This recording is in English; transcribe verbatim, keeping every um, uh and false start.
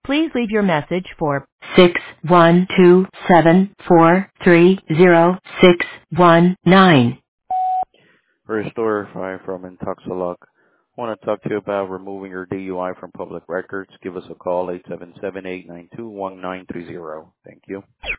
Please leave your message for six one two seven four three zero six one nine. Restore Fire from Intoxalock. Want to talk to you about removing your D U I from public records? Give us a call, eight seven seven, eight nine two, one nine three zero. Thank you.